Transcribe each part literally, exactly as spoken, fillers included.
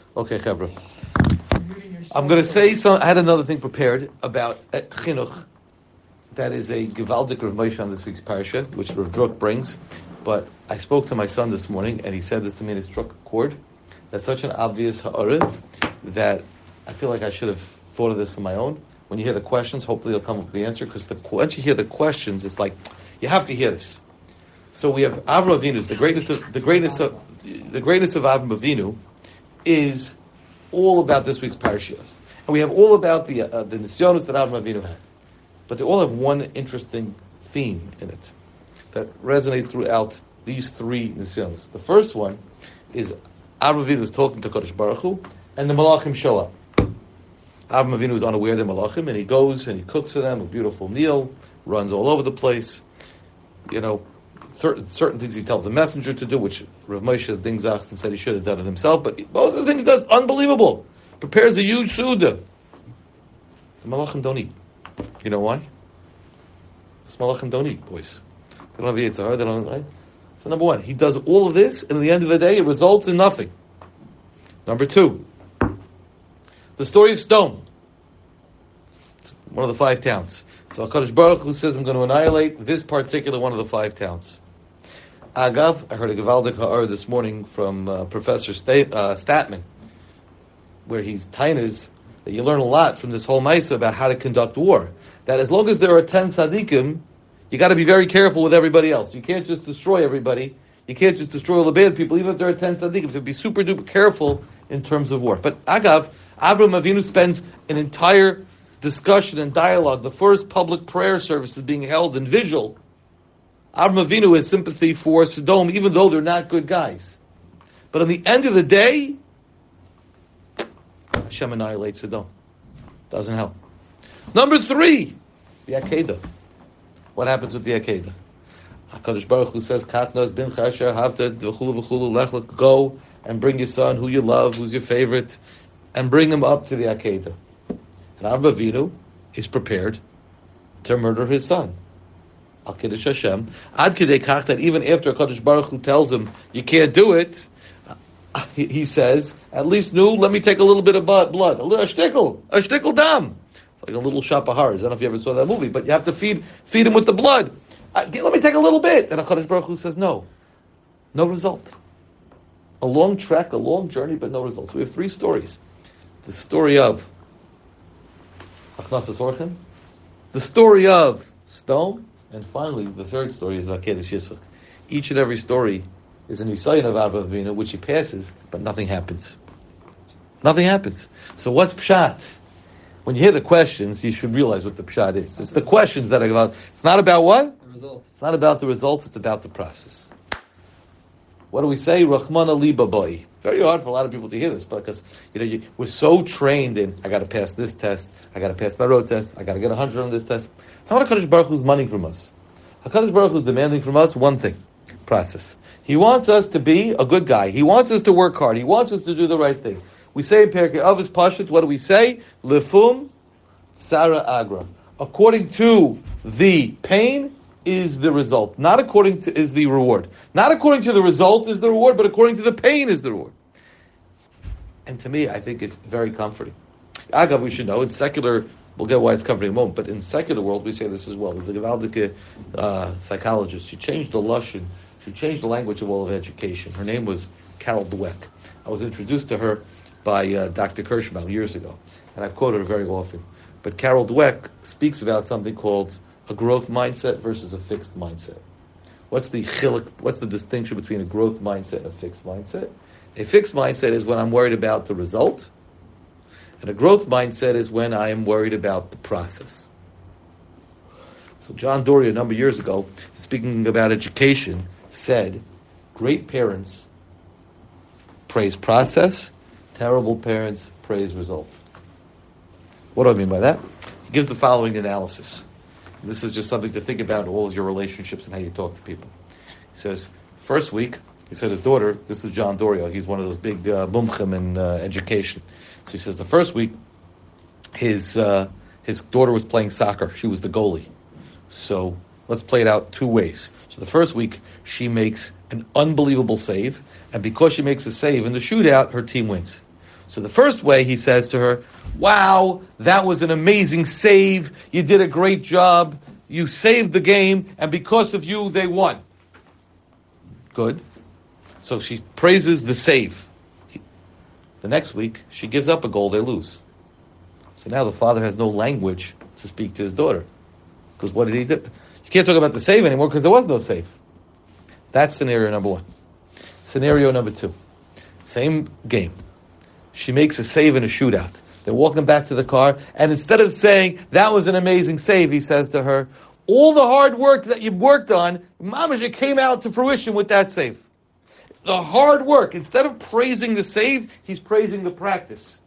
Okay, Chevra. I'm going to say some. I had another thing prepared about uh, chinuch. That is a Givaldik Rav Moshe on this week's parasha, which Rav Druk brings. But I spoke to my son this morning, and he said this to me, and it struck a chord. That's such an obvious ha'ara that I feel like I should have thought of this on my own. When you hear the questions, hopefully you'll come up with the answer, because once you hear the questions, it's like, you have to hear this. So we have Avraham Avinu. The greatness of the greatness of the greatness of Avraham Avinu is all about this week's parasha, and we have all about the uh, the nisyonos that Avraham Avinu had, but they all have one interesting theme in it that resonates throughout these three nisyonos. The first one is Avraham Avinu is talking to Kadosh Baruch Hu, and the Malachim show up. Avraham Avinu is unaware they're Malachim, and he goes and he cooks for them a beautiful meal, runs all over the place. You know, certain, certain things he tells the messenger to do, which Rav Moshe dingzachs and said he should have done it himself, but both of the things he does, unbelievable. Prepares a huge suda. The Malachim don't eat. You know why? Because Malachim don't eat, boys. They don't have Yitzhar, they don't, right? So number one, he does all of this, and at the end of the day, it results in nothing. Number two, the story of Stone. It's one of the five towns. So HaKadosh Baruch Hu says, I'm going to annihilate this particular one of the five towns. Agav, I heard a Gevaldik Ha'ar this morning from uh, Professor Sta- uh, Statman, where he's tainas, that you learn a lot from this whole Maisa about how to conduct war. That as long as there are ten tzaddikim, you got to be very careful with everybody else. You can't just destroy everybody. You can't just destroy all the bad people, even if there are ten tzaddikim. So be super duper careful in terms of war. But Agav, Avraham Avinu spends an entire discussion and dialogue. The first public prayer service is being held in vigil. Avraham Avinu has sympathy for Sodom, even though they're not good guys. But at the end of the day, Hashem annihilates Sodom. Doesn't help. Number three, the Akedah. What happens with the Akedah? HaKadosh Baruch Hu says, Kachnas bin Chasher Havta v'chulu v'chulu lech lech, go and bring your son, who you love, who's your favorite, and bring him up to the Akedah. And Avraham Avinu is prepared to murder his son. Al Kiddush Hashem. Ad Kidei Kach, that even after HaKadosh Baruch Hu tells him, you can't do it, he, he says, at least, no, let me take a little bit of blood, a little, a shtickle, a shtickle dam. It's like a little shapahar. I don't know if you ever saw that movie, but you have to feed feed him with the blood. Uh, let me take a little bit. And HaKadosh Baruch Hu says, no. No result. A long trek, a long journey, but no results. So we have three stories. The story of Achnasas Orchin, the story of Stone, and finally, the third story is Akedah Yisuk. Each and every story is an Isayan of Avraham Avinu, which he passes, but nothing happens. Nothing happens. So what's Pshat? When you hear the questions, you should realize what the Pshat is. It's the questions that are about, it's not about what? The result. It's not about the results, it's about the process. What do we say? Rachmana liba boy. Very hard for a lot of people to hear this, because you know you, we're so trained in, I got to pass this test, I got to pass my road test, I got to get a hundred on this test. It's not what HaKadosh Baruch Hu is demanding from us. HaKadosh Baruch Hu is demanding from us one thing, process. He wants us to be a good guy. He wants us to work hard. He wants us to do the right thing. We say in Perkei Avos Pashut, what do we say? Lefum Tzara Agra. According to the pain is the result. Not according to is the reward. Not according to the result is the reward, but according to the pain is the reward. And to me, I think it's very comforting. Agav, we should know, in secular, we'll get why it's comforting in a moment, but in secular world, we say this as well. There's a Gevaldike uh, psychologist. She changed the Lashon. She changed the language of all of education. Her name was Carol Dweck. I was introduced to her by uh, Doctor Kirschbaum years ago, and I've quoted her very often. But Carol Dweck speaks about something called a growth mindset versus a fixed mindset. What's the chilik, what's the distinction between a growth mindset and a fixed mindset? A fixed mindset is when I'm worried about the result, and a growth mindset is when I am worried about the process. So John Dory, a number of years ago, speaking about education, said, great parents praise process, terrible parents praise result. What do I mean by that? He gives the following analysis. This is just something to think about in all of your relationships and how you talk to people. He says, first week, he said his daughter, this is John Dorio, he's one of those big uh, mumchim in uh, education. So he says the first week, his uh, his daughter was playing soccer. She was the goalie. So let's play it out two ways. So the first week, she makes an unbelievable save, and because she makes a save in the shootout, her team wins. So the first way, he says to her, wow, that was an amazing save. You did a great job. You saved the game, and because of you, they won. Good. So she praises the save. The next week, she gives up a goal, they lose. So now the father has no language to speak to his daughter. Because what did he do? You can't talk about the save anymore because there was no save. That's scenario number one. Scenario number two. Same game. She makes a save in a shootout. They're walking back to the car, and instead of saying, that was an amazing save, he says to her, all the hard work that you've worked on, Mamash, came out to fruition with that save. The hard work, instead of praising the save, he's praising the practice.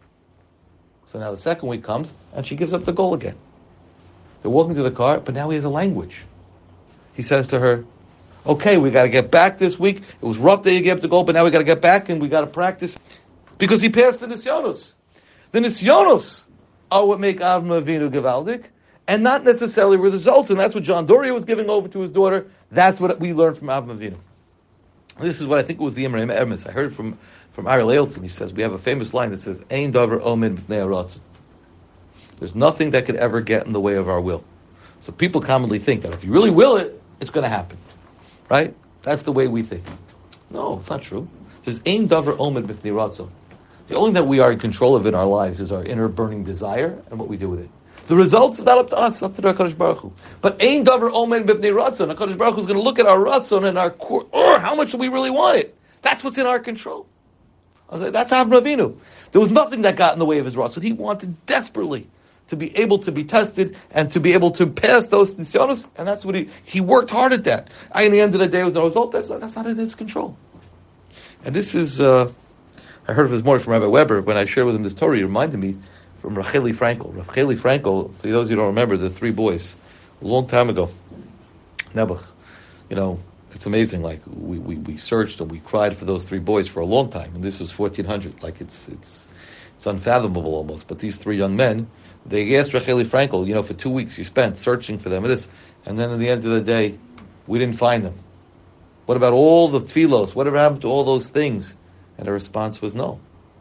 So now the second week comes, and she gives up the goal again. They're walking to the car, but now he has a language. He says to her, okay, we got to get back this week. It was rough that you gave up the goal, but now we got to get back and we got to practice. Because he passed the Nisyonos. The Nisyonos are what make Avram Avinu Gevaldik, and not necessarily results. And that's what John Doria was giving over to his daughter. That's what we learned from Avram Avinu. This is what I think it was the Imre Emes. I heard it from, from Ariel Leilson. He says, we have a famous line that says, Ein davar omen b'fnei haratzon. There's nothing that could ever get in the way of our will. So people commonly think that if you really will it, it's going to happen. Right? That's the way we think. No, it's not true. There's Ein davar omen b'fnei haratzon. The only thing that we are in control of in our lives is our inner burning desire and what we do with it. The results is not up to us, up to the HaKadosh Baruch Hu. But Ein davar omen b'fnei ratzon. HaKadosh Baruch Hu is going to look at our ratzon and our core. Oh, how much do we really want it? That's what's in our control. I was like, that's Avram Avinu. There was nothing that got in the way of his ratzon. He wanted desperately to be able to be tested and to be able to pass those nisyonos, and that's what he he worked hard at that. I, in the end of the day, was no result. That's not, that's not in his control. And this is. Uh, I heard of this more from Rabbi Weber when I shared with him this Torah. He reminded me from Racheli Frankel. Racheli Frankel, for those who don't remember, the three boys, a long time ago. Nebuch, you know, it's amazing. Like we, we, we searched and we cried for those three boys for a long time, and this was fourteen hundred. Like it's it's it's unfathomable almost. But these three young men, they asked Racheli Frankel, you know, for two weeks you spent searching for them and this, and then at the end of the day, we didn't find them. What about all the tefillos? Whatever happened to all those things? And the response was no.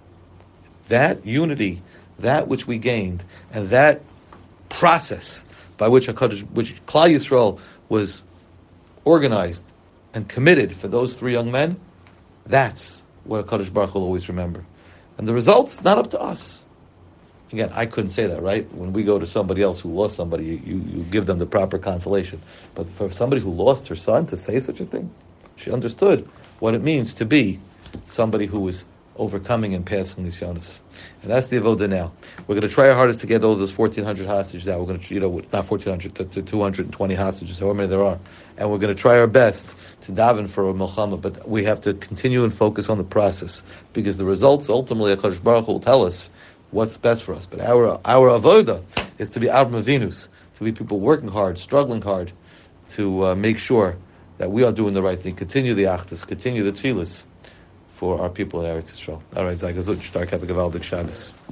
That unity, that which we gained, and that process by which HaKadosh, which Klal Yisrael was organized and committed for those three young men, that's what HaKadosh Baruch Hu will always remember. And the results, not up to us. Again, I couldn't say that, right? When we go to somebody else who lost somebody, you, you, you give them the proper consolation. But for somebody who lost her son to say such a thing, she understood what it means to be somebody who is overcoming and passing these nisyonos. And that's the avoda now. We're going to try our hardest to get all those fourteen hundred hostages out. We're going to, you know, not fourteen hundred, to, to two hundred twenty hostages, however many there are. And we're going to try our best to daven for a milchama, but we have to continue and focus on the process, because the results, ultimately, HaKadosh Baruch Hu will tell us what's best for us. But our our avoda is to be Avram Avinus, to be people working hard, struggling hard, to uh, make sure that we are doing the right thing, continue the achdus, continue the tefillas, for our people in Eretz Yisrael. All right, Zagazut, Shtark, have a Gavaldik Shabbos.